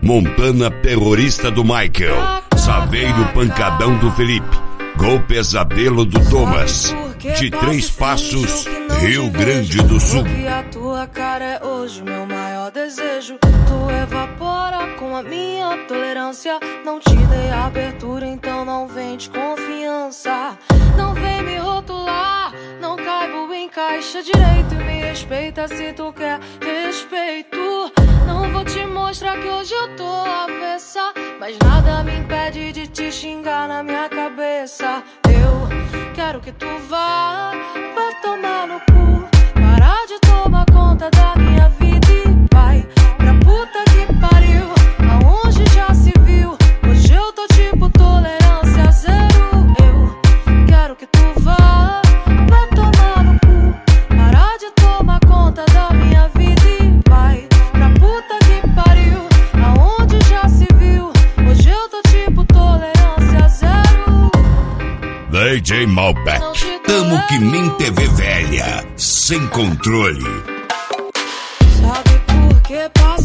Montana terrorista do Michael, Saveiro pancadão do Felipe, Gol pesadelo do Thomas, de Três Passos, Rio Grande do Sul. Porque a tua cara é hoje meu maior desejo. Tu evapora com a minha tolerância. Não te dei abertura, então não vem de confiança. Não vem me rotular, não caibo em caixa direito. E me respeita se tu quer respeito. Não vou te mostrar que hoje eu tô avessa, mas nada me impede de te xingar na minha cabeça. Eu quero que tu vá tomar no cu. Parar de tomar conta da minha vida e vai pra puta que pariu. Aonde já se viu? Hoje eu tô tipo tolerância zero. Eu quero que tu vá tomar no cu. Parar de tomar conta da minha vida e vai pra puta que pariu. Aonde já se viu? Hoje eu tô tipo tolerância zero. DJ Malbec, tamo que nem TV velha, sem controle. Sabe por que